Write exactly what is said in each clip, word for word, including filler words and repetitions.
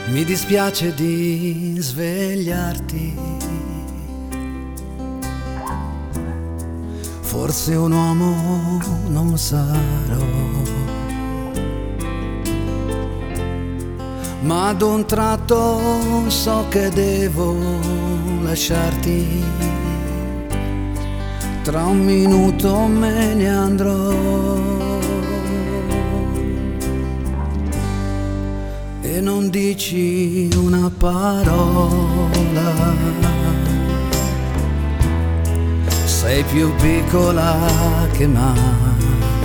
Mi dispiace di svegliarti, forse un uomo non sarò, ma ad un tratto so che devo lasciarti, tra un minuto me ne andrò. E non dici una parola, sei più piccola che mai.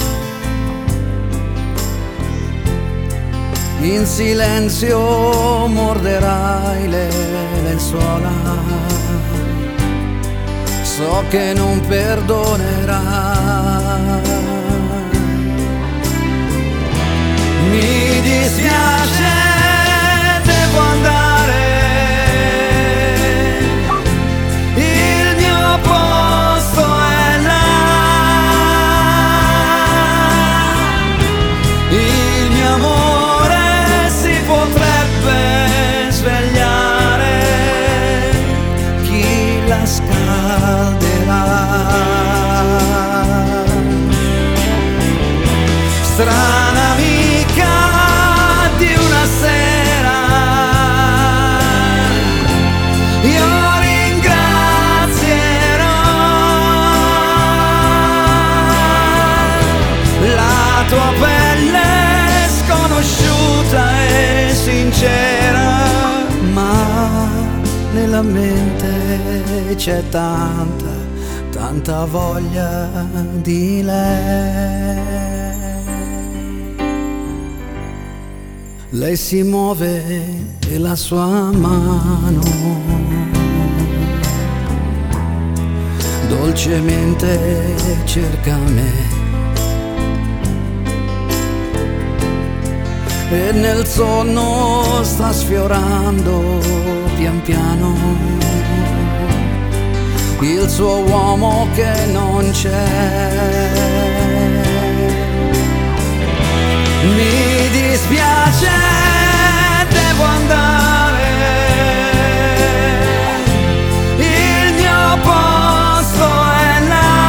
In silenzio morderai le lenzuola, so che non perdonerai. Mi dispiace, devo andare, il mio posto è là, il mio amore si potrebbe svegliare, chi la scalderà? Strana amica di una sera, io ringrazierò la tua pelle sconosciuta e sincera, ma nella mente c'è tanta, tanta voglia di lei. Lei si muove e la sua mano dolcemente cerca me, e nel sonno sta sfiorando pian piano il suo uomo che non c'è. Mi dispiace, devo andare, il mio posto è là,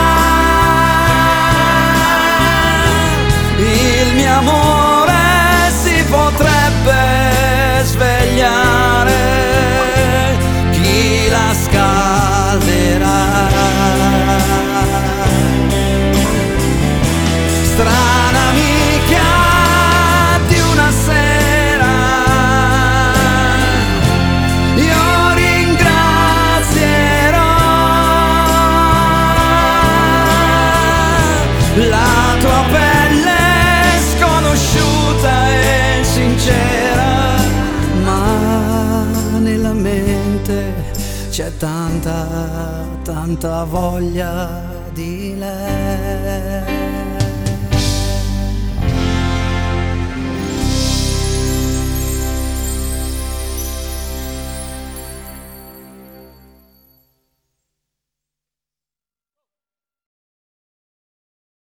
il mio amore si potrebbe svegliare, chi la scalderà? Strana amica di una sera, io ringrazierò la tua pelle sconosciuta e sincera, ma nella mente c'è tanta, tanta voglia di lei.